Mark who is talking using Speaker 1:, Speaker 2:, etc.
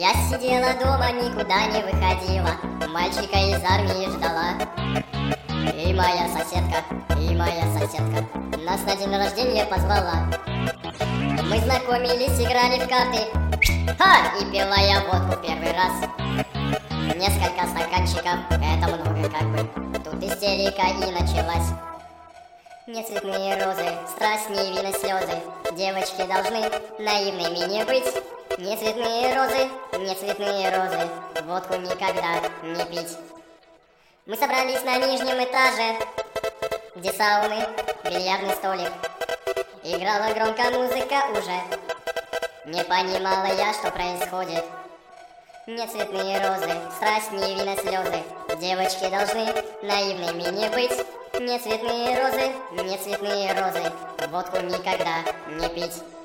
Speaker 1: Я сидела дома, никуда не выходила, мальчика из армии ждала. И моя соседка нас на день рождения позвала. Мы знакомились, играли в карты, и пила я водку первый раз. Несколько стаканчиков, это много как бы, тут истерика и началась. Не цветные розы, страсть, не вина, слезы, девочки должны наивными не быть. Не цветные розы, водку никогда не пить. Мы собрались на нижнем этаже, где сауны, бильярдный столик. Играла громко музыка уже, не понимала я, что происходит. Не цветные розы, страсть, не вина, слезы, девочки должны наивными не быть. Не цветные розы, водку никогда не пить.